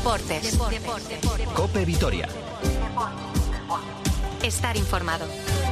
Deportes. COPE Vitoria. Estar informado.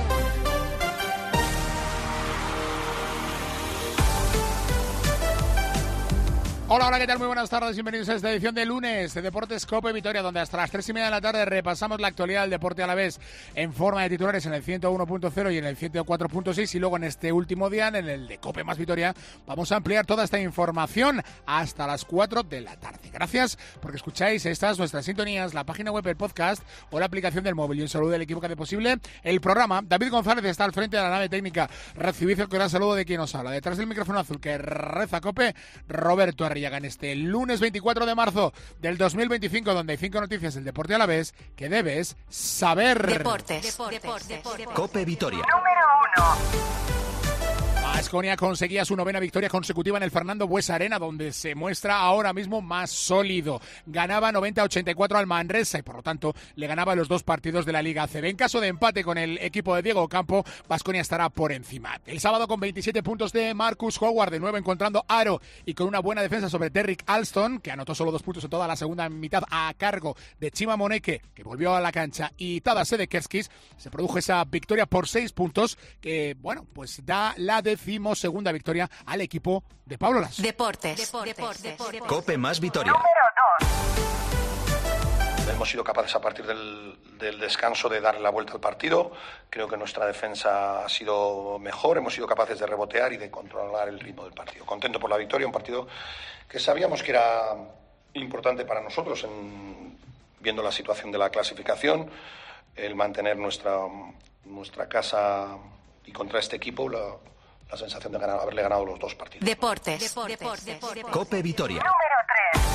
Hola, ¿qué tal? Muy buenas tardes, bienvenidos a esta edición de lunes de Deportes COPE Vitoria, donde hasta las 3:30 de la tarde repasamos la actualidad del deporte alavés en forma de titulares en el 101.0 y en el 104.6, y luego en este último día, en el de COPE más Vitoria, vamos a ampliar toda esta información hasta las 4 de la tarde. Gracias porque escucháis estas nuestras sintonías, la página web, el podcast o la aplicación del móvil, y un saludo del equipo que hace posible el programa. David González está al frente de la nave técnica, recibid el cordial saludo de quien os habla. Detrás del micrófono azul que reza COPE, Roberto Arriaga, en este lunes 24 de marzo del 2025, donde hay 5 noticias del deporte alavés que debes saber. Deportes. COPE Vitoria. Número 1. Baskonia conseguía su 9ª victoria consecutiva en el Fernando Buesa Arena, donde se muestra ahora mismo más sólido. Ganaba 90-84 al Manresa y por lo tanto le ganaba los 2 partidos de la Liga ACB. En caso de empate con el equipo de Diego Campo, Baskonia estará por encima. El sábado, con 27 puntos de Marcus Howard, de nuevo encontrando aro y con una buena defensa sobre Derrick Alston, que anotó solo 2 puntos en toda la segunda mitad a cargo de Chima Moneke, que volvió a la cancha, y Tadas Sedekerskis, se produjo esa victoria por 6 puntos que, bueno, pues da la 12ª victoria al equipo de Pablo Laso. Deportes. COPE más Vitoria. Número 2. Hemos sido capaces a partir del descanso de darle la vuelta al partido. Creo que nuestra defensa ha sido mejor, hemos sido capaces de rebotear y de controlar el ritmo del partido. Contento por la victoria, un partido que sabíamos que era importante para nosotros, viendo la situación de la clasificación, el mantener nuestra casa, y contra este equipo la sensación de haberle ganado los 2 partidos. Deportes. COPE Vitoria. Número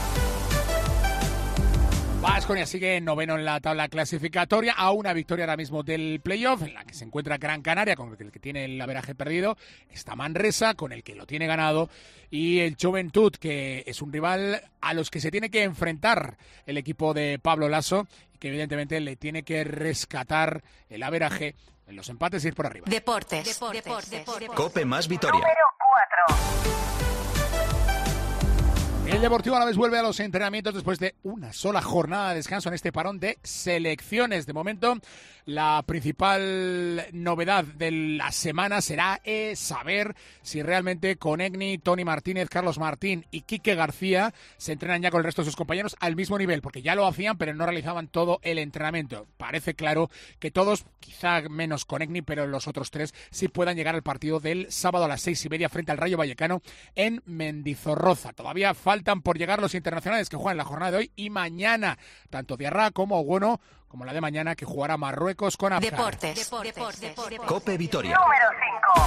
3. Baskonia sigue noveno en la tabla clasificatoria, a una victoria ahora mismo del playoff, en la que se encuentra Gran Canaria, con el que tiene el averaje perdido. Está Manresa, con el que lo tiene ganado, y el Joventut, que es un rival a los que se tiene que enfrentar el equipo de Pablo Laso, y que evidentemente le tiene que rescatar el averaje en los empates y ir por arriba. Deportes. COPE más Vitoria. Número 4. El Deportivo Alavés vuelve a los entrenamientos después de una sola jornada de descanso en este parón de selecciones. De momento, la principal novedad de la semana será saber si realmente Konechny, Toni Martínez, Carlos Martín y Quique García se entrenan ya con el resto de sus compañeros al mismo nivel, porque ya lo hacían, pero no realizaban todo el entrenamiento. Parece claro que todos, quizá menos Konechny, pero los otros 3 sí puedan llegar al partido del sábado a las 6:30 frente al Rayo Vallecano en Mendizorroza. Todavía faltan por llegar los internacionales que juegan la jornada de hoy y mañana, tanto Diarra como Bueno, como la de mañana, que jugará Marruecos con Afgar. Deportes. COPE Vitoria. Número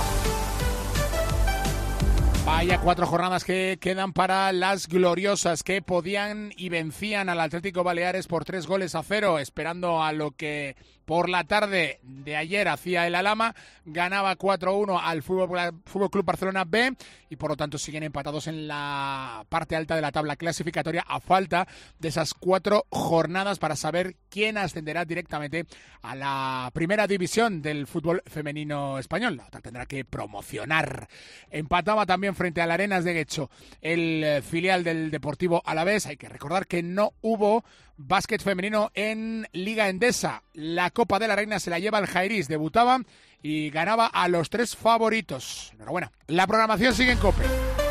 5. Vaya 4 jornadas que quedan para las gloriosas, que podían y vencían al Atlético Baleares por 3-0, esperando a lo que por la tarde de ayer hacía el Alhama. Ganaba 4-1 al Fútbol Club Barcelona B, y por lo tanto siguen empatados en la parte alta de la tabla clasificatoria, a falta de esas 4 jornadas para saber quién ascenderá directamente a la primera división del fútbol femenino español. La otra tendrá que promocionar. Empataba también frente al Arenas de Guecho el filial del Deportivo Alavés. Hay que recordar que no hubo básquet femenino en Liga Endesa. La Copa de la Reina se la lleva el Jairis. Debutaba y ganaba a los 3 favoritos. Enhorabuena. La programación sigue en COPE.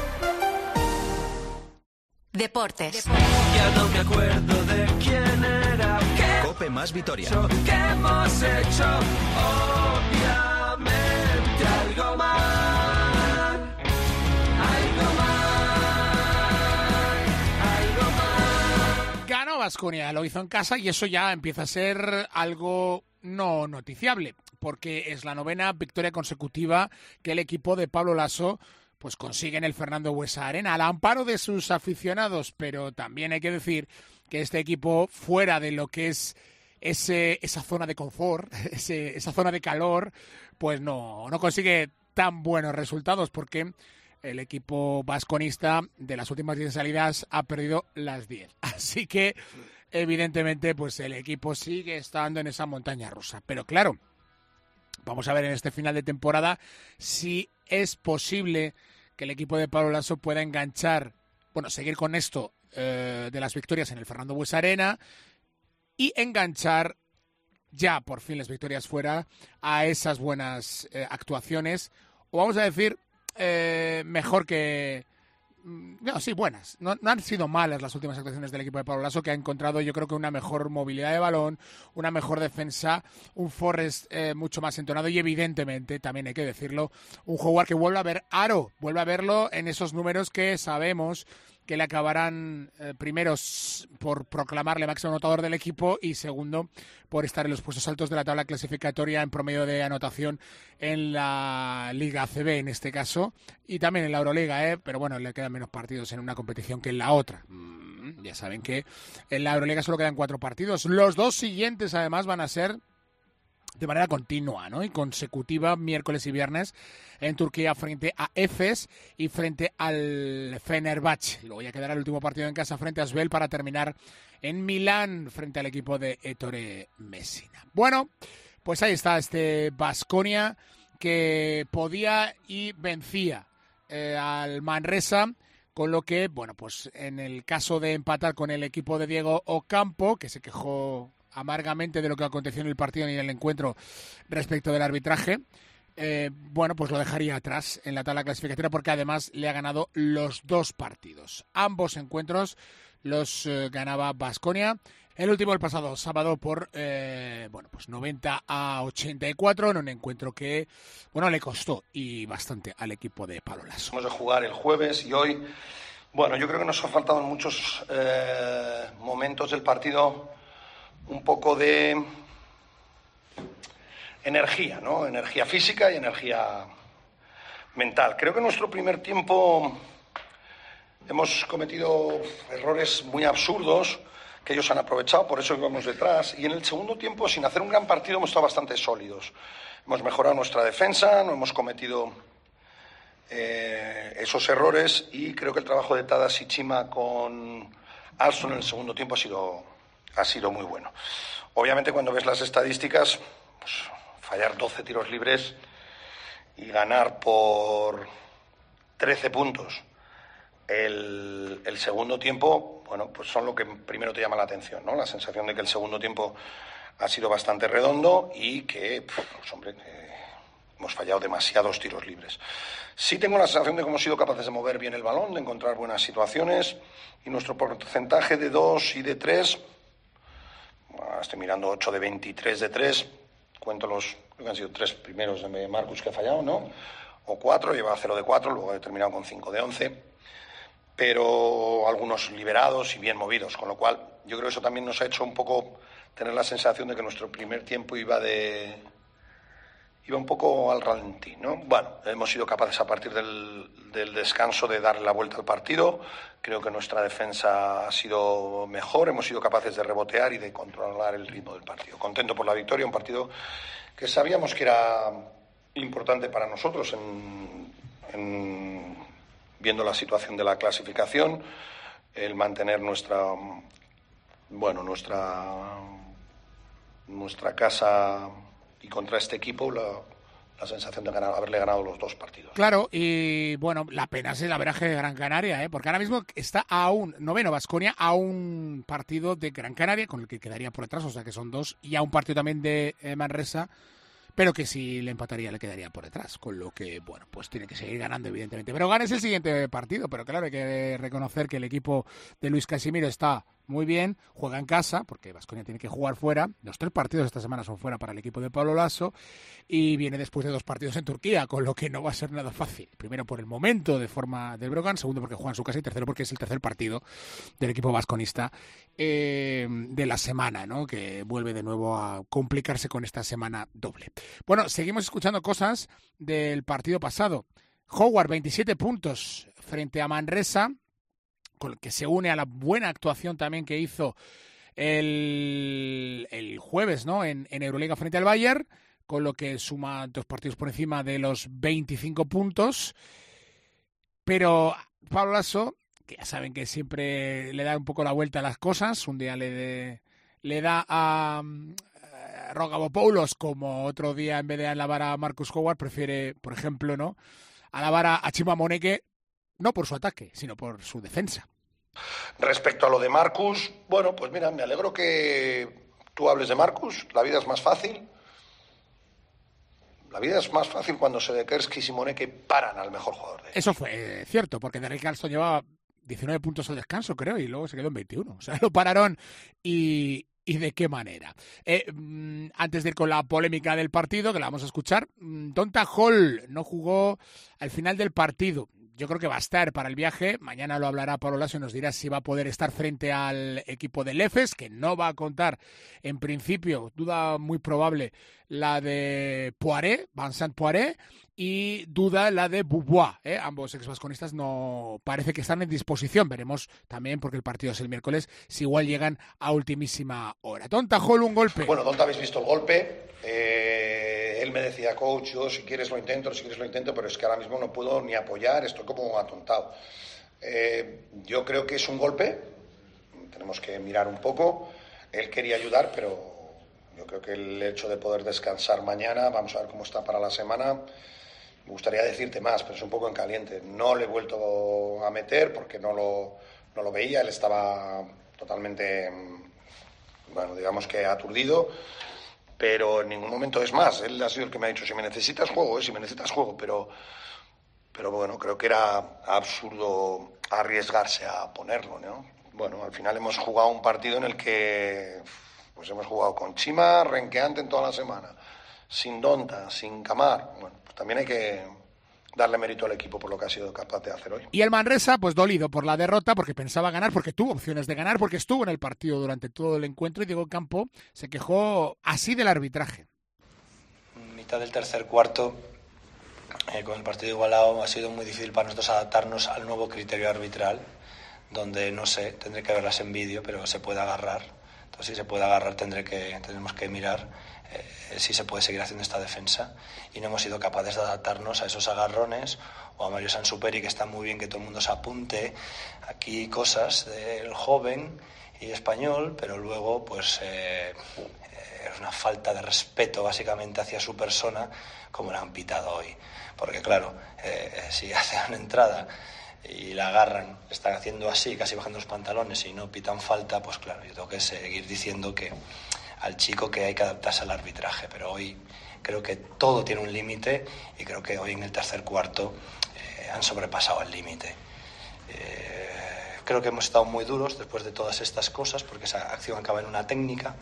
Deportes. Ya no me acuerdo de quién era. COPE más Vitoria. ¿Qué hemos hecho? Obviamente algo mal. Algo mal. Ganó Baskonia, lo hizo en casa, y eso ya empieza a ser algo no noticiable, porque es la 9ª victoria consecutiva que el equipo de Pablo Laso pues consigue en el Fernando Buesa Arena, al amparo de sus aficionados. Pero también hay que decir que este equipo, fuera de lo que es esa zona de confort, esa zona de calor, pues no consigue tan buenos resultados, porque el equipo vasconista de las últimas 10 salidas ha perdido las 10. Así que, evidentemente, pues el equipo sigue estando en esa montaña rusa. Pero claro, vamos a ver en este final de temporada si es posible que el equipo de Pablo Laso pueda enganchar, bueno, seguir con esto de las victorias en el Fernando Buesa Arena y enganchar ya por fin las victorias fuera a esas buenas actuaciones, o vamos a decir mejor que... No, sí, buenas. No han sido malas las últimas actuaciones del equipo de Pablo Laso, que ha encontrado, yo creo que una mejor movilidad de balón, una mejor defensa, un Forrest mucho más entonado y evidentemente, también hay que decirlo, un Howard que vuelve a ver aro, vuelve a verlo en esos números que sabemos que le acabarán primero por proclamarle máximo anotador del equipo y segundo por estar en los puestos altos de la tabla clasificatoria en promedio de anotación en la Liga ACB en este caso y también en la Euroliga, pero bueno, le quedan menos partidos en una competición que en la otra. Ya saben que en la Euroliga solo quedan 4 partidos. Los 2 siguientes además van a ser de manera continua, ¿no? Y consecutiva, miércoles y viernes en Turquía frente a Efes y frente al Fenerbahce. Luego ya quedará el último partido en casa frente a Asvel para terminar en Milán frente al equipo de Ettore Messina. Bueno, pues ahí está este Baskonia que podía y vencía al Manresa, con lo que, bueno, pues en el caso de empatar con el equipo de Diego Ocampo, que se quejó amargamente de lo que aconteció en el partido y en el encuentro respecto del arbitraje, bueno, pues lo dejaría atrás en la tabla clasificatoria porque además le ha ganado los 2 partidos. Ambos encuentros los ganaba Baskonia. El último el pasado sábado por bueno, pues 90-84 en un encuentro que, bueno, le costó y bastante al equipo de Pablo Laso. Vamos a jugar el jueves y hoy, bueno, yo creo que nos ha faltado en muchos momentos del partido un poco de energía, ¿no? Energía física y energía mental. Creo que en nuestro primer tiempo hemos cometido errores muy absurdos que ellos han aprovechado, por eso íbamos detrás. Y en el segundo tiempo, sin hacer un gran partido, hemos estado bastante sólidos. Hemos mejorado nuestra defensa, no hemos cometido esos errores y creo que el trabajo de Tadasi Chima con Alston en el segundo tiempo ha sido muy bueno. Obviamente cuando ves las estadísticas, pues, fallar 12 tiros libres y ganar por 13 puntos el segundo tiempo, bueno, pues son lo que primero te llama la atención, ¿no? La sensación de que el segundo tiempo ha sido bastante redondo y que, pues, hombre, hemos fallado demasiados tiros libres. Sí tengo la sensación de que hemos sido capaces de mover bien el balón, de encontrar buenas situaciones y nuestro porcentaje de 2 y de 3... Estoy mirando 8 de 23 de 3. Cuento creo que han sido 3 primeros de Marcus que ha fallado, ¿no? O 4, lleva 0 de 4, luego he terminado con 5 de 11. Pero algunos liberados y bien movidos, con lo cual yo creo que eso también nos ha hecho un poco tener la sensación de que nuestro primer tiempo iba un poco al ralentí, ¿no? Bueno, hemos sido capaces a partir del descanso de darle la vuelta al partido. Creo que nuestra defensa ha sido mejor, hemos sido capaces de rebotear y de controlar el ritmo del partido. Contento por la victoria, un partido que sabíamos que era importante para nosotros viendo la situación de la clasificación, el mantener nuestra casa y contra este equipo la sensación de haberle ganado los 2 partidos. Claro, y bueno, la pena es el averaje de Gran Canaria, porque ahora mismo está a un noveno Baskonia, a un partido de Gran Canaria, con el que quedaría por detrás, o sea que son 2, y a un partido también de Manresa, pero que si le empataría le quedaría por detrás, con lo que, bueno, pues tiene que seguir ganando evidentemente. Pero ganes el siguiente partido, pero claro, hay que reconocer que el equipo de Luis Casimiro está muy bien, juega en casa, porque Baskonia tiene que jugar fuera. Los 3 partidos esta semana son fuera para el equipo de Pablo Laso y viene después de 2 partidos en Turquía, con lo que no va a ser nada fácil. Primero por el momento de forma del Brogan, segundo porque juega en su casa y tercero porque es el tercer partido del equipo vasconista de la semana, ¿no? Que vuelve de nuevo a complicarse con esta semana doble. Bueno, seguimos escuchando cosas del partido pasado. Howard, 27 puntos frente a Manresa, con el que se une a la buena actuación también que hizo el jueves, ¿no? En Euroliga frente al Bayern, con lo que suma 2 partidos por encima de los 25 puntos. Pero Pablo Laso, que ya saben que siempre le da un poco la vuelta a las cosas, un día le da a Rogavopoulos, como otro día en vez de alabar a Marcus Howard, prefiere, por ejemplo, ¿no?, alabar a Chima Moneke, no por su ataque, sino por su defensa. Respecto a lo de Marcus, bueno, pues mira, me alegro que tú hables de Marcus. La vida es más fácil. La vida es más fácil cuando Sedekerski y Simoneke paran al mejor jugador de ellos. Eso fue cierto, porque Derrick Carlson llevaba 19 puntos al descanso, creo, y luego se quedó en 21. O sea, lo pararon y de qué manera. Antes de ir con la polémica del partido, que la vamos a escuchar, Donta Hall no jugó al final del partido. Yo creo que va a estar para el viaje. Mañana lo hablará Pablo Lasso y nos dirá si va a poder estar frente al equipo del EFES, que no va a contar en principio, duda muy probable, la de Poiré, Vincent Poiré, y duda la de Beaubois. Ambos exvasconistas no parece que están en disposición. Veremos también, porque el partido es el miércoles, si igual llegan a ultimísima hora. Donta Hall, un golpe. Bueno, Donta, habéis visto el golpe. Él me decía, coach, yo si quieres lo intento, pero es que ahora mismo no puedo ni apoyar, estoy como atontado. Yo creo que es un golpe, tenemos que mirar un poco. Él quería ayudar, pero yo creo que el hecho de poder descansar mañana, vamos a ver cómo está para la semana. Me gustaría decirte más, pero es un poco en caliente. No le he vuelto a meter porque no lo veía, él estaba totalmente, bueno, digamos que aturdido. Pero en ningún momento es más. Él ha sido el que me ha dicho, si me necesitas juego, pero bueno, creo que era absurdo arriesgarse a ponerlo, ¿no? Bueno, al final hemos jugado un partido en el que pues hemos jugado con Chima renqueante en toda la semana, sin Donta, sin Camar. Bueno, pues también hay que darle mérito al equipo por lo que ha sido capaz de hacer hoy. Y el Manresa, pues dolido por la derrota, porque pensaba ganar, porque tuvo opciones de ganar, porque estuvo en el partido durante todo el encuentro, y Diego Campo se quejó así del arbitraje. Mitad del tercer cuarto, con el partido igualado, ha sido muy difícil para nosotros adaptarnos al nuevo criterio arbitral, donde, no sé, tendré que verlas en vídeo, pero se puede agarrar. Entonces, si se puede agarrar, tenemos que mirar si se puede seguir haciendo esta defensa, y no hemos sido capaces de adaptarnos a esos agarrones o a Mario Sansuperi, que está muy bien que todo el mundo se apunte aquí cosas del joven y español, pero luego pues es una falta de respeto básicamente hacia su persona, como la han pitado hoy, porque claro, si hacen una entrada y la agarran, están haciendo así, casi bajando los pantalones, y no pitan falta, pues claro, yo tengo que seguir diciendo que al chico que hay que adaptarse al arbitraje, pero hoy creo que todo tiene un límite, y creo que hoy en el tercer cuarto han sobrepasado el límite. Creo que hemos estado muy duros después de todas estas cosas, porque esa acción acaba en una técnica,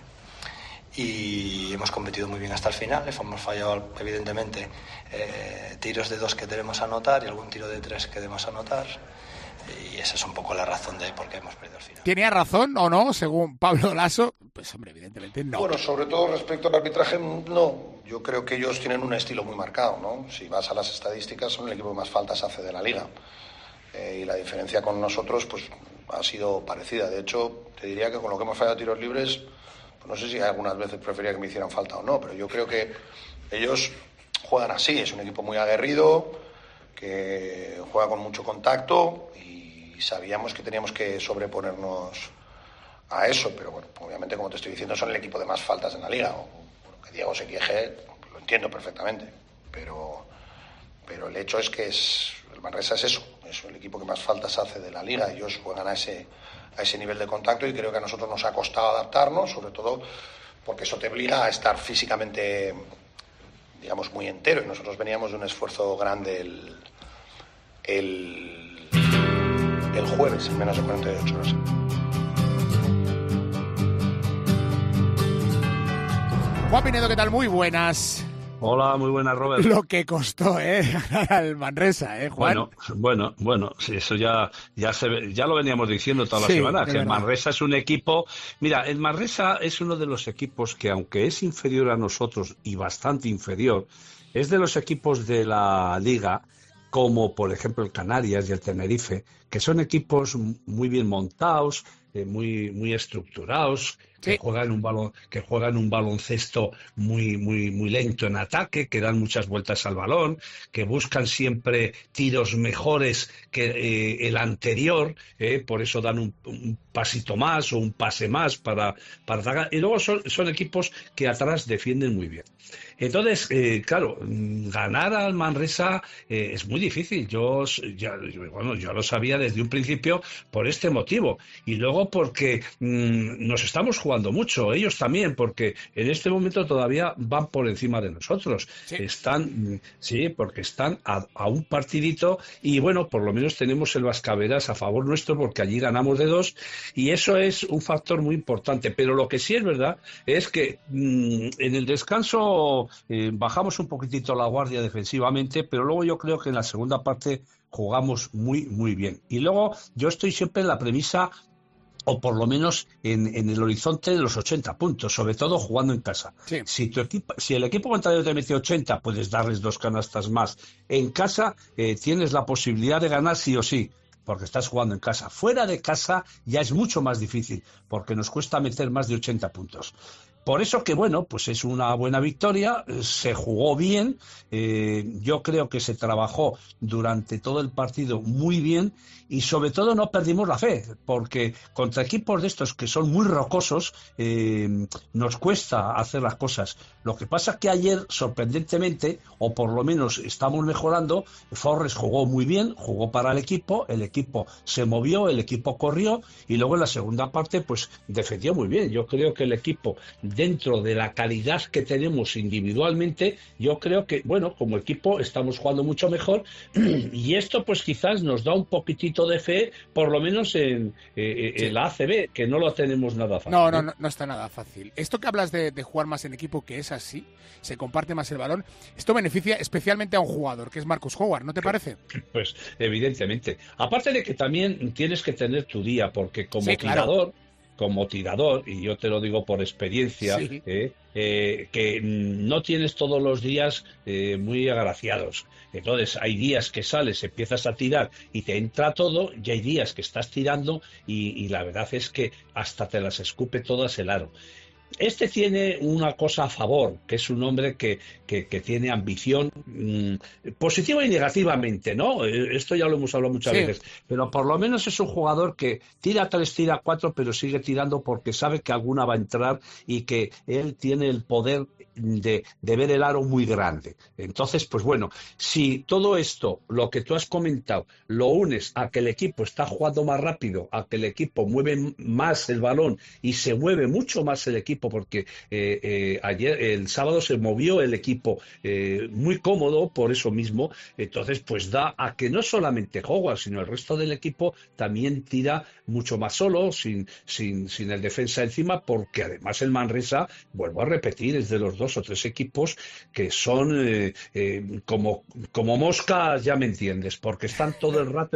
y hemos competido muy bien hasta el final. Hemos fallado evidentemente tiros de 2 que debemos anotar y algún tiro de 3 que debemos anotar, y esa es un poco la razón de por qué hemos perdido el final. ¿Tenía razón o no, según Pablo Lasso? Pues hombre, evidentemente no. Bueno, sobre todo respecto al arbitraje, no. Yo creo que ellos tienen un estilo muy marcado, ¿no? Si vas a las estadísticas, son el equipo que más faltas hace de la liga. Y la diferencia con nosotros pues ha sido parecida. De hecho, te diría que con lo que hemos fallado tiros libres, pues no sé si algunas veces prefería que me hicieran falta o no, pero yo creo que ellos juegan así. Es un equipo muy aguerrido, que juega con mucho contacto, y sabíamos que teníamos que sobreponernos a eso, pero bueno, obviamente, como te estoy diciendo, son el equipo de más faltas en la liga. Que Diego se queje, lo entiendo perfectamente, pero el hecho es que el Manresa es eso, es el equipo que más faltas hace de la liga. Ellos juegan a ese nivel de contacto, y creo que a nosotros nos ha costado adaptarnos, sobre todo porque eso te obliga a estar físicamente, digamos, muy entero, y nosotros veníamos de un esfuerzo grande el jueves, en menos de 48 horas. Juan Pinedo, ¿qué tal? Muy buenas. Hola, muy buenas, Robert. Lo que costó, ganar al Manresa, Juan. Bueno, sí, eso ya lo veníamos diciendo toda la semana, que el Manresa es un equipo. Mira, el Manresa es uno de los equipos que, aunque es inferior a nosotros y bastante inferior, es de los equipos de la liga, como por ejemplo el Canarias y el Tenerife, que son equipos muy bien montados, muy estructurados, que juegan un baloncesto muy lento en ataque, que dan muchas vueltas al balón, que buscan siempre tiros mejores que el anterior, por eso dan un pasito más o un pase más para atacar. Y luego son equipos que atrás defienden muy bien. Entonces, claro, ganar al Manresa es muy difícil. Yo lo sabía desde un principio por este motivo. Y luego porque nos estamos jugando mucho, ellos también, porque en este momento todavía van por encima de nosotros. Porque están a un partidito y bueno, por lo menos tenemos el Vascaveras a favor nuestro porque allí ganamos de 2 y eso es un factor muy importante. Pero lo que sí es verdad es que en el descanso bajamos un poquitito la guardia defensivamente, pero luego yo creo que en la segunda parte jugamos muy bien. Y luego yo estoy siempre en la premisa, o por lo menos en el horizonte de los 80 puntos, sobre todo jugando en casa. Sí. Si el equipo contrario te mete 80, puedes darles 2 canastas más. En casa tienes la posibilidad de ganar sí o sí, porque estás jugando en casa. Fuera de casa ya es mucho más difícil, porque nos cuesta meter más de 80 puntos. Por eso que, bueno, pues es una buena victoria, se jugó bien, yo creo que se trabajó durante todo el partido muy bien y sobre todo no perdimos la fe, porque contra equipos de estos que son muy rocosos nos cuesta hacer las cosas. Lo que pasa es que ayer, sorprendentemente, o por lo menos estamos mejorando, Forres jugó muy bien, jugó para el equipo se movió, el equipo corrió y luego en la segunda parte pues defendió muy bien. Yo creo que el equipo, dentro de la calidad que tenemos individualmente, yo creo que, bueno, como equipo estamos jugando mucho mejor y esto pues quizás nos da un poquitito de fe, por lo menos en la ACB, que no lo tenemos nada fácil. No está nada fácil. Esto que hablas de jugar más en equipo, que es así, se comparte más el balón, esto beneficia especialmente a un jugador, que es Marcus Howard, ¿no te parece? Pues evidentemente. Aparte de que también tienes que tener tu día, porque como tirador, y yo te lo digo por experiencia, que no tienes todos los días muy agraciados. Entonces hay días que sales, empiezas a tirar y te entra todo, y hay días que estás tirando y la verdad es que hasta te las escupe todas el aro. Este tiene una cosa a favor, que es un hombre que tiene ambición positiva y negativamente, ¿no? Esto ya lo hemos hablado muchas veces, pero por lo menos es un jugador que tira 3, tira 4, pero sigue tirando porque sabe que alguna va a entrar y que él tiene el poder de ver el aro muy grande. Entonces, pues bueno, si todo esto, lo que tú has comentado, lo unes a que el equipo está jugando más rápido, a que el equipo mueve más el balón y se mueve mucho más el equipo, porque el sábado se movió el equipo muy cómodo por eso mismo, entonces pues da a que no solamente Howard, sino el resto del equipo también tira mucho más solo, sin el defensa encima, porque además el Manresa, vuelvo a repetir, es de los 2 o 3 equipos que son como moscas, ya me entiendes, porque están todo el rato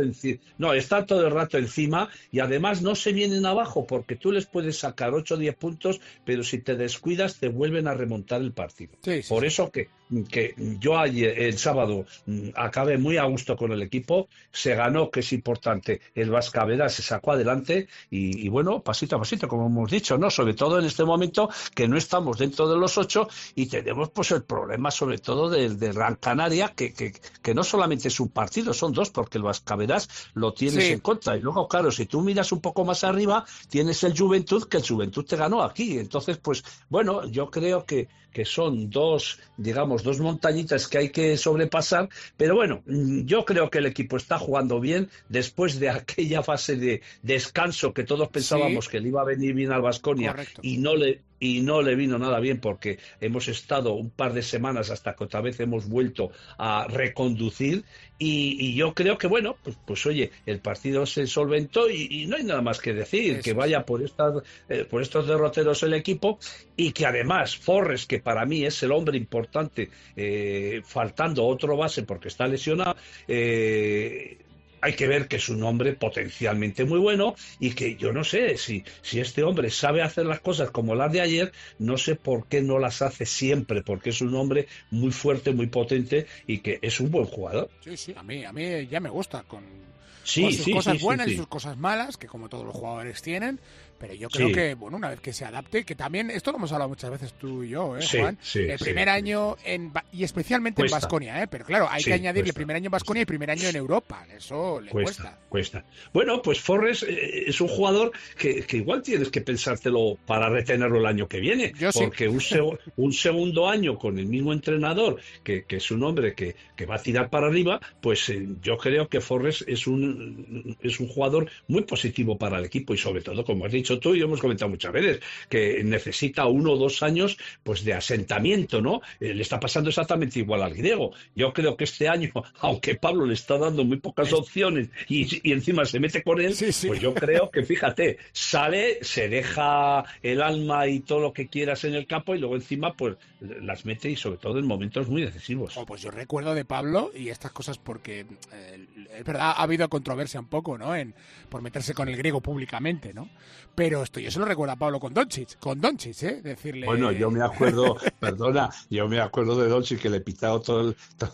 encima y además no se vienen abajo, porque tú les puedes sacar 8 o 10 puntos, pero si te descuidas te vuelven a remontar el partido. Por eso que yo ayer, el sábado, acabé muy a gusto con el equipo, se ganó, que es importante, el Vascaveras se sacó adelante y bueno, pasito a pasito, como hemos dicho, ¿no? Sobre todo en este momento que no estamos dentro de los 8 y tenemos pues el problema sobre todo del Gran Canaria, que no solamente es un partido, son 2, porque el Vascaveras lo tienes en contra. Y luego, claro, si tú miras un poco más arriba, tienes el Juventud, que el Juventud te ganó aquí. Entonces, pues bueno, yo creo que son 2 montañitas que hay que sobrepasar, pero bueno, yo creo que el equipo está jugando bien después de aquella fase de descanso que todos pensábamos que le iba a venir bien al Baskonia y no le vino nada bien, porque hemos estado un par de semanas hasta que otra vez hemos vuelto a reconducir y yo creo que bueno, pues oye, el partido se solventó y no hay nada más que decir, que vaya por estos derroteros el equipo y que además Forres, que para mí es el hombre importante, faltando otro base porque está lesionado, hay que ver que es un hombre potencialmente muy bueno y que yo no sé si este hombre sabe hacer las cosas como las de ayer, no sé por qué no las hace siempre, porque es un hombre muy fuerte, muy potente y que es un buen jugador. Sí, a mí ya me gusta con sus cosas buenas y sus cosas malas, que como todos los jugadores tienen, pero yo creo que, bueno, una vez que se adapte, que también, esto lo hemos hablado muchas veces tú y yo, Juan, el primer año, y especialmente en Baskonia, pero claro, hay que añadirle primer año en Baskonia y primer año en Europa, eso le cuesta. Bueno, pues Forrest es un jugador que igual tienes que pensártelo para retenerlo el año que viene, porque un segundo año con el mismo entrenador, que es un hombre que va a tirar para arriba, pues yo creo que Forrest es un jugador muy positivo para el equipo y sobre todo, como has dicho tú y hemos comentado muchas veces, que necesita 1 o 2 años pues de asentamiento, ¿no? Le está pasando exactamente igual al griego. Yo creo que este año, aunque Pablo le está dando muy pocas opciones y encima se mete con él, pues yo creo que, fíjate, sale, se deja el alma y todo lo que quieras en el campo y luego encima pues las mete y sobre todo en momentos muy decisivos. Pues yo recuerdo de Pablo y estas cosas porque es verdad, ha habido controversia un poco, ¿no? Por meterse con el griego públicamente, ¿no? Pero esto yo se lo recuerdo a Pablo con Doncic, decirle... Bueno, yo me acuerdo, yo me acuerdo de Doncic que le pitaba todo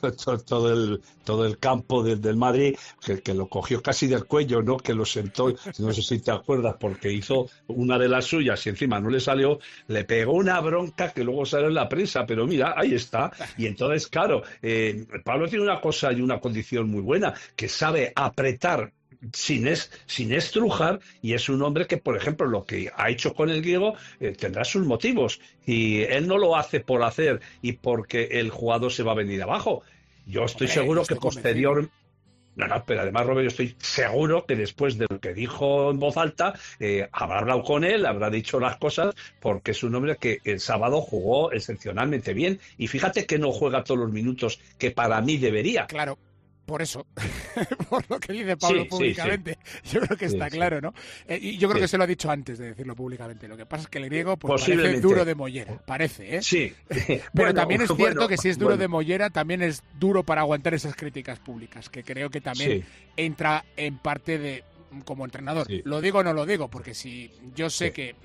el campo del Madrid, que lo cogió casi del cuello, ¿no? Que lo sentó, no sé si te acuerdas, porque hizo una de las suyas y encima no le salió, le pegó una bronca que luego salió en la prensa, pero mira, ahí está. Y entonces, claro, Pablo tiene una cosa y una condición muy buena, que sabe apretar sin estrujar, y es un hombre que, por ejemplo, lo que ha hecho con el griego tendrá sus motivos, y él no lo hace por hacer y porque el jugador se va a venir abajo. Yo estoy seguro que posterior... No, pero además, Robert, yo estoy seguro que después de lo que dijo en voz alta, habrá hablado con él, habrá dicho las cosas, porque es un hombre que el sábado jugó excepcionalmente bien, y fíjate que no juega todos los minutos que para mí debería. Claro. Por eso, por lo que dice Pablo públicamente, yo creo que está claro, ¿no? Y yo creo que se lo ha dicho antes de decirlo públicamente. Lo que pasa es que el griego pues, parece duro de mollera, parece, ¿eh? Sí. Pero también es cierto que si es duro de mollera, también es duro para aguantar esas críticas públicas, que creo que también entra en parte de como entrenador. Lo digo o no lo digo, porque si yo sé que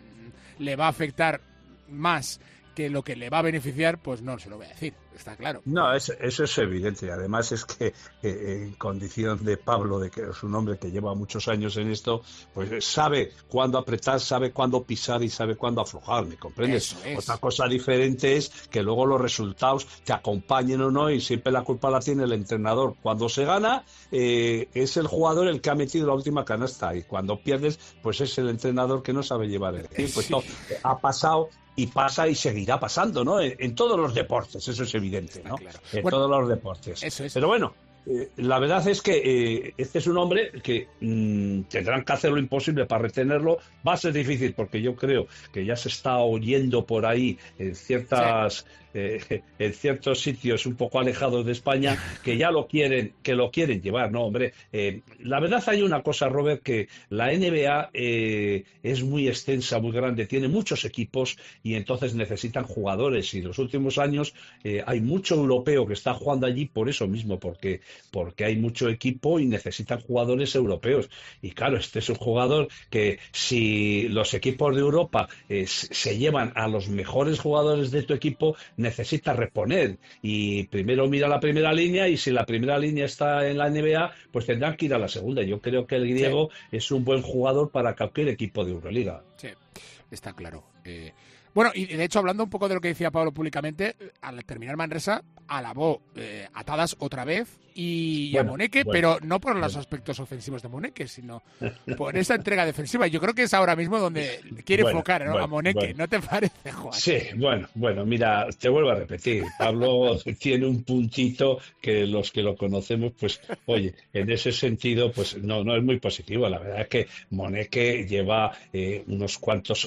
le va a afectar más que lo que le va a beneficiar, pues no se lo voy a decir, está claro. No, eso es evidente. Además es que en condición de Pablo, de que es un hombre que lleva muchos años en esto, pues sabe cuándo apretar, sabe cuándo pisar y sabe cuándo aflojar, ¿me comprendes? Otra cosa diferente es que luego los resultados te acompañen o no, y siempre la culpa la tiene el entrenador. Cuando se gana, es el jugador el que ha metido la última canasta, y cuando pierdes, pues es el entrenador que no sabe llevar el equipo. Esto ha pasado y pasa y seguirá pasando, ¿no? En todos los deportes, eso es evidente, ¿no? Claro. Todos los deportes. Eso es. Pero bueno, la verdad es que este es un hombre que tendrán que hacer lo imposible para retenerlo. Va a ser difícil porque yo creo que ya se está oyendo por ahí en ciertas... en ciertos sitios un poco alejados de España que ya lo quieren llevar, ¿no, hombre? La verdad hay una cosa, Robert, que la NBA es muy extensa, muy grande, tiene muchos equipos y entonces necesitan jugadores, y en los últimos años hay mucho europeo que está jugando allí por eso mismo, porque hay mucho equipo y necesitan jugadores europeos. Y claro, este es un jugador que si los equipos de Europa se llevan a los mejores jugadores de tu equipo, necesita reponer, y primero mira la primera línea, y si la primera línea está en la NBA, pues tendrán que ir a la segunda. Yo creo que el griego es un buen jugador para cualquier equipo de Euroliga. Sí, está claro. Bueno, y de hecho, hablando un poco de lo que decía Pablo públicamente, al terminar Manresa, alabó Atadas otra vez y a Moneke, pero no por los aspectos ofensivos de Moneke, sino por esa entrega defensiva. Yo creo que es ahora mismo donde quiere enfocar, ¿no? A Moneke, ¿no te parece, Juan? Sí, bueno, mira, te vuelvo a repetir, Pablo tiene un puntito que los que lo conocemos, pues, oye, en ese sentido, pues no es muy positivo. La verdad es que Moneke lleva unas cuantas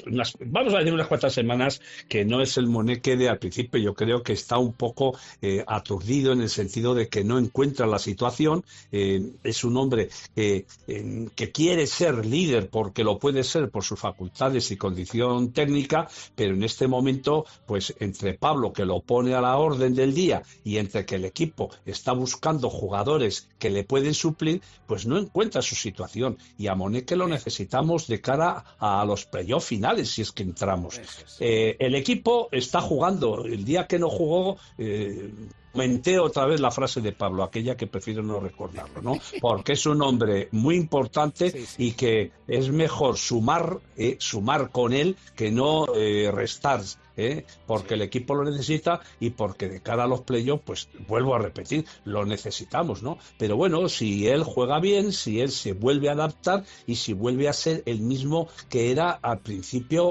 semanas que no es el Moneke de al principio. Yo creo que está un poco aturdido en el sentido de que no encuentra la situación. Es un hombre que quiere ser líder porque lo puede ser por sus facultades y condición técnica, pero en este momento, pues entre Pablo, que lo pone a la orden del día, y entre que el equipo está buscando jugadores que le pueden suplir, pues no encuentra su situación, y a Moneke lo necesitamos de cara a los playoffs finales, si es que entramos. El equipo está jugando. El día que no jugó, comenté otra vez la frase de Pablo, aquella que prefiero no recordarlo, ¿no? Porque es un hombre muy importante y que es mejor sumar con él que no restar. Porque el equipo lo necesita y porque de cara a los playoffs, pues vuelvo a repetir, lo necesitamos, ¿no? Pero bueno, si él juega bien, si él se vuelve a adaptar y si vuelve a ser el mismo que era al principio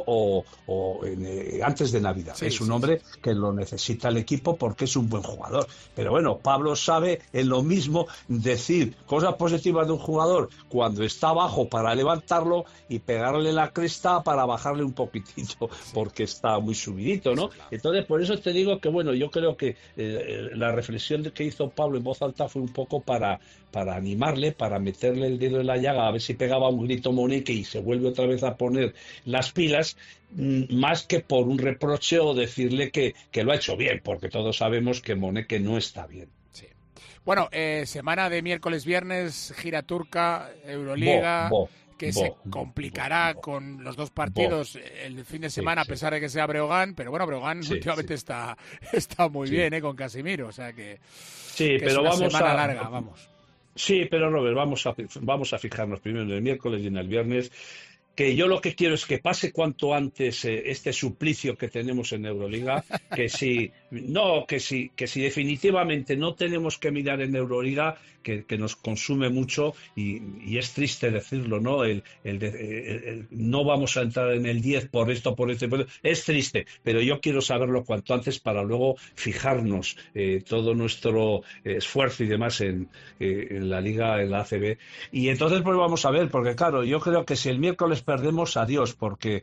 antes de Navidad. Es un hombre que lo necesita el equipo porque es un buen jugador. Pero bueno, Pablo sabe en lo mismo decir cosas positivas de un jugador cuando está abajo para levantarlo y pegarle la cresta para bajarle un poquitito porque está muy subido. ¿No? Entonces, por eso te digo que, bueno, yo creo que la reflexión que hizo Pablo en voz alta fue un poco para animarle, para meterle el dedo en la llaga, a ver si pegaba un grito Monique y se vuelve otra vez a poner las pilas, más que por un reproche o decirle que lo ha hecho bien, porque todos sabemos que Monique no está bien. Sí. Bueno, semana de miércoles-viernes, gira turca, Euroliga... que se complicará con los dos partidos el fin de semana, a pesar de que sea Breogán, pero bueno, Breogán últimamente está muy bien, con Casimiro, o sea que, pero es una vamos semana larga, vamos. Sí, pero Robert, vamos a fijarnos primero en el miércoles y en el viernes, que yo lo que quiero es que pase cuanto antes este suplicio que tenemos en Euroliga, que si definitivamente no tenemos que mirar en Euroliga, que nos consume mucho y es triste decirlo, ¿no? No vamos a entrar en el 10 por esto, es triste, pero yo quiero saberlo cuanto antes para luego fijarnos todo nuestro esfuerzo y demás en la Liga, en la ACB. Y entonces pues vamos a ver, porque claro, yo creo que si el miércoles perdemos, adiós, porque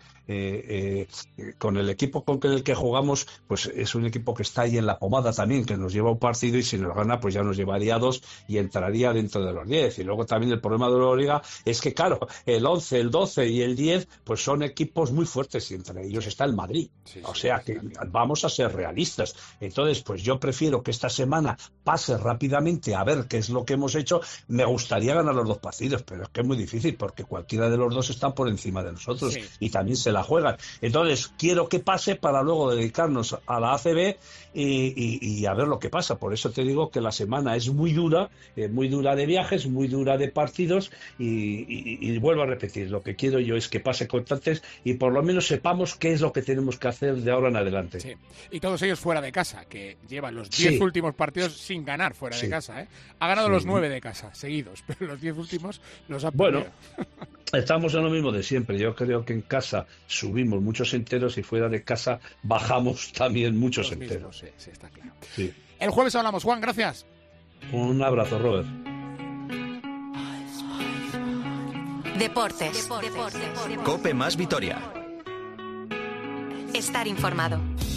con el equipo con el que jugamos, pues es un equipo que está ahí en la pomada también, que nos lleva un partido y si nos gana, pues ya nos llevaría 2 y entraría dentro de los 10. Y luego también el problema de la Euroliga es que, claro, el 11, el 12 y el 10, pues son equipos muy fuertes y entre ellos está el Madrid. O sea que vamos a ser realistas. Entonces, pues yo prefiero que esta semana pase rápidamente a ver qué es lo que hemos hecho. Me gustaría ganar los 2 partidos, pero es que es muy difícil porque cualquiera de los 2 está por encima de nosotros y también se la juegan. Entonces, quiero que pase para luego dedicarnos a la ACB y a ver lo que pasa. Por eso te digo que la semana es muy dura de viajes, muy dura de partidos y vuelvo a repetir, lo que quiero yo es que pase constantes y por lo menos sepamos qué es lo que tenemos que hacer de ahora en adelante. Sí. Y todos ellos fuera de casa, que llevan los 10 últimos partidos sin ganar fuera de casa. Ha ganado los 9 de casa seguidos, pero los 10 últimos los ha perdido. Bueno, estamos en lo mismo de siempre. Yo creo que en casa subimos muchos enteros y fuera de casa bajamos también muchos enteros. Sí, está claro. Sí. El jueves hablamos, Juan, gracias. Un abrazo, Robert. Deportes. COPE más Vitoria. Estar informado.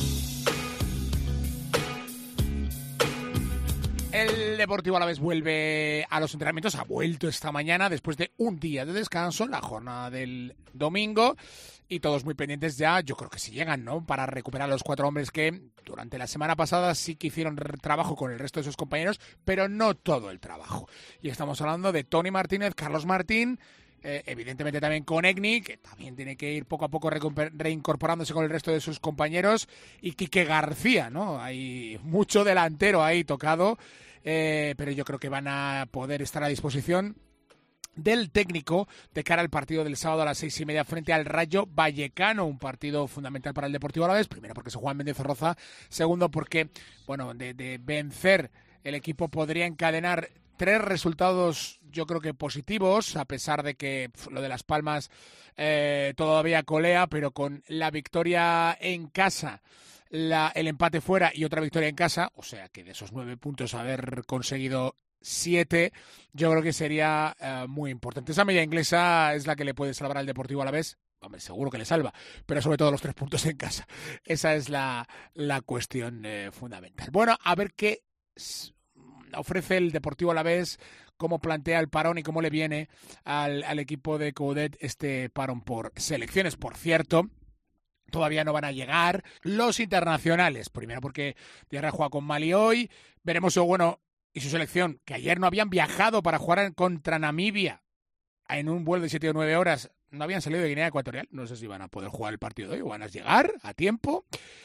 El Deportivo Alavés vuelve a los entrenamientos, ha vuelto esta mañana después de un día de descanso, la jornada del domingo, y todos muy pendientes ya, yo creo que si llegan, ¿no?, para recuperar a los 4 hombres que durante la semana pasada sí que hicieron trabajo con el resto de sus compañeros, pero no todo el trabajo. Y estamos hablando de Tony Martínez, Carlos Martín, evidentemente también con Egni, que también tiene que ir poco a poco reincorporándose con el resto de sus compañeros, y Quique García, ¿no? Hay mucho delantero ahí tocado, pero yo creo que van a poder estar a disposición del técnico de cara al partido del sábado a las 6:30 frente al Rayo Vallecano, un partido fundamental para el Deportivo Alavés, primero porque se juega en Mendizorroza, segundo porque, bueno, de vencer el equipo podría encadenar 3 resultados, yo creo que positivos, a pesar de que lo de Las Palmas todavía colea, pero con la victoria en casa, el empate fuera y otra victoria en casa, o sea que de esos 9 puntos haber conseguido 7, yo creo que sería muy importante. Esa media inglesa es la que le puede salvar al Deportivo Alavés. Hombre, seguro que le salva, pero sobre todo los 3 puntos en casa. Esa es la cuestión fundamental. Bueno, a ver qué ofrece el Deportivo Alavés, cómo plantea el parón y cómo le viene al equipo de Coudet este parón por selecciones. Por cierto, todavía no van a llegar los internacionales. Primero porque Diarra juega con Mali hoy. Veremos y su selección, que ayer no habían viajado para jugar contra Namibia en un vuelo de 7 o 9 horas. No habían salido de Guinea Ecuatorial. No sé si van a poder jugar el partido de hoy o van a llegar a tiempo.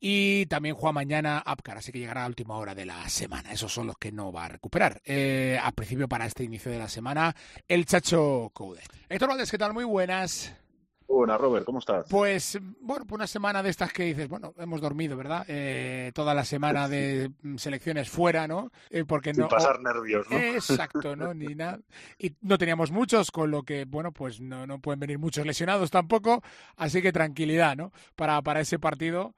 Y también juega mañana Apcar, así que llegará a última hora de la semana. Esos son los que no va a recuperar. Al principio, para este inicio de la semana, el Chacho Coudet. Héctor Valdés, ¿qué tal? Muy buenas. Buenas, Robert, ¿cómo estás? Pues, bueno, una semana de estas que dices, bueno, hemos dormido, ¿verdad? Toda la semana de selecciones fuera, ¿no? Porque Sin no pasar nervios, ¿no? Exacto, ¿no? Ni nada. Y no teníamos muchos, con lo que, bueno, pues no pueden venir muchos lesionados tampoco, así que tranquilidad, ¿no? Para ese partido,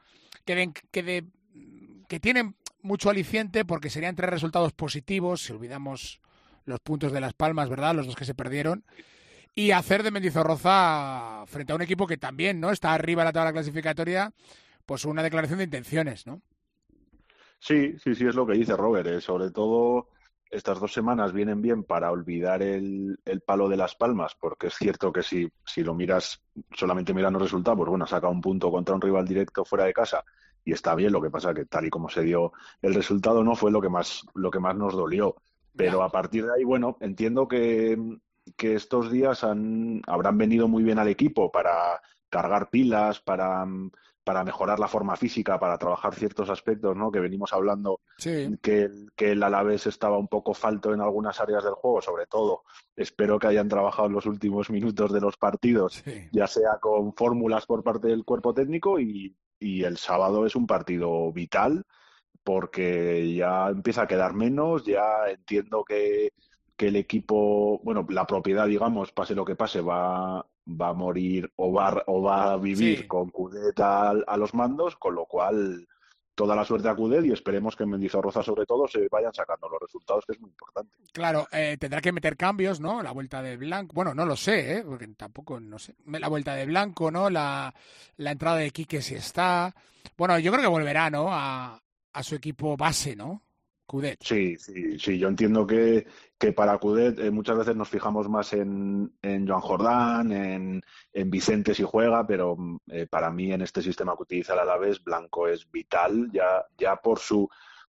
que tienen mucho aliciente, porque serían 3 resultados positivos, si olvidamos los puntos de Las Palmas, ¿verdad? Los 2 que se perdieron. Y hacer de Mendizorroza, frente a un equipo que también, ¿no?, está arriba de la tabla clasificatoria, pues una declaración de intenciones, ¿no? Sí, es lo que dice Robert. Sobre todo, estas 2 semanas vienen bien para olvidar el palo de Las Palmas, porque es cierto que si lo miras, solamente mirando los resultados, pues bueno, saca un punto contra un rival directo fuera de casa y está bien. Lo que pasa que tal y como se dio el resultado no fue lo que más nos dolió. Pero a partir de ahí, bueno, entiendo que estos días habrán venido muy bien al equipo para cargar pilas, para mejorar la forma física, para trabajar ciertos aspectos, ¿no?, que venimos hablando, sí, que el Alavés estaba un poco falto en algunas áreas del juego. Sobre todo, espero que hayan trabajado en los últimos minutos de los partidos, sí, ya sea con fórmulas por parte del cuerpo técnico, y el sábado es un partido vital, porque ya empieza a quedar menos. Ya entiendo que el equipo, bueno, la propiedad, digamos, pase lo que pase, va a morir o va a vivir, sí, con Coudet a los mandos, con lo cual toda la suerte a Coudet, y esperemos que en Mendizorroza, sobre todo, se vayan sacando los resultados, que es muy importante. Claro, tendrá que meter cambios, ¿no? La vuelta de Blanco, bueno, no lo sé, porque tampoco, no sé, la vuelta de Blanco, ¿no? La entrada de Quique, si está. Bueno, yo creo que volverá, ¿no?, a su equipo base, ¿no?, Coudet. Sí, yo entiendo que para Coudet muchas veces nos fijamos más en Joan Jordán, en Vicente si juega, pero para mí en este sistema que utiliza el Alavés, Blanco es vital, ya por su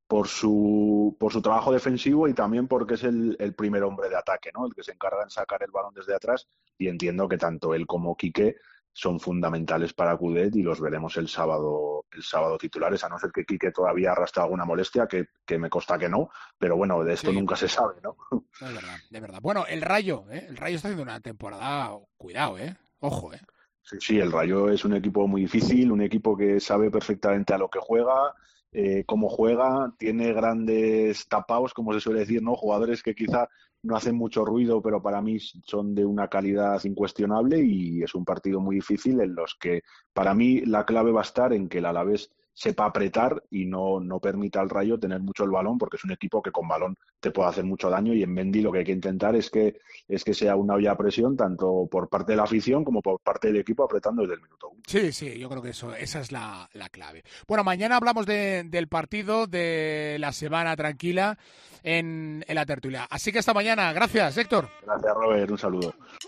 trabajo defensivo, y también porque es el primer hombre de ataque, ¿no?, el que se encarga en sacar el balón desde atrás, y entiendo que tanto él como Quique son fundamentales para Coudet, y los veremos el sábado titulares, a no ser que Quique todavía arrastre alguna molestia, que me consta que no, pero bueno, de esto sí, nunca se sabe, ¿no? De verdad. Bueno, el Rayo está haciendo una temporada, cuidado, ojo, Sí, el Rayo es un equipo muy difícil, un equipo que sabe perfectamente a lo que juega, cómo juega, tiene grandes tapaos, como se suele decir, ¿no? Jugadores que quizá no hacen mucho ruido, pero para mí son de una calidad incuestionable, y es un partido muy difícil en los que para mí la clave va a estar en que el Alavés sepa apretar y no permita al Rayo tener mucho el balón, porque es un equipo que con balón te puede hacer mucho daño, y en Mendy lo que hay que intentar es que sea una olla a presión, tanto por parte de la afición como por parte del equipo, apretando desde el minuto 1. Sí, yo creo que esa es la clave. Bueno, mañana hablamos del partido de la semana tranquila en la tertulia. Así que hasta mañana. Gracias, Héctor. Gracias, Robert. Un saludo.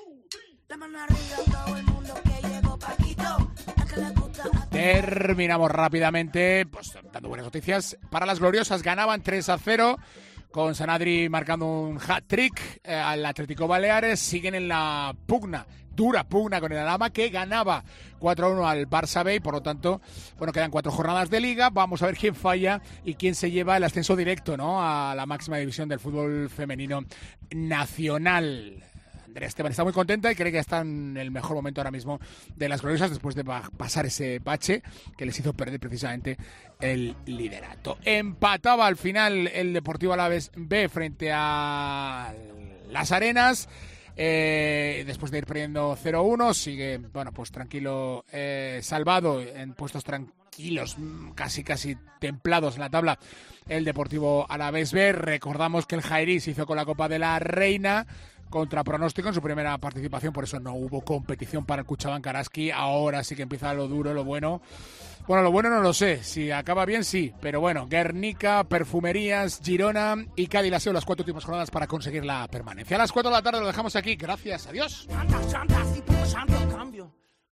Terminamos rápidamente, pues dando buenas noticias para las gloriosas. Ganaban 3-0 con Sanadri marcando un hat-trick al Atlético Baleares. Siguen en la dura pugna con el Alhama, que ganaba 4-1 al Barça B, y por lo tanto, bueno, quedan 4 jornadas de liga. Vamos a ver quién falla y quién se lleva el ascenso directo, ¿no?, a la máxima división del fútbol femenino nacional. Andrea Esteban está muy contenta y cree que está en el mejor momento ahora mismo de las gloriosas, después de pasar ese bache que les hizo perder precisamente el liderato. Empataba al final el Deportivo Alavés B frente a Las Arenas. Después de ir perdiendo 0-1, sigue, bueno, pues tranquilo, salvado, en puestos tranquilos, casi templados en la tabla, el Deportivo Alavés B. Recordamos que el Jairí se hizo con la Copa de la Reina contra pronóstico en su primera participación, por eso no hubo competición para el Cuchabank Araski. Ahora sí que empieza lo duro, lo bueno. Bueno, lo bueno no lo sé, si acaba bien sí, pero bueno, Guernica, Perfumerías, Girona y Cádiz han sido las 4 últimas jornadas para conseguir la permanencia. A las 4 de la tarde lo dejamos aquí, gracias, adiós.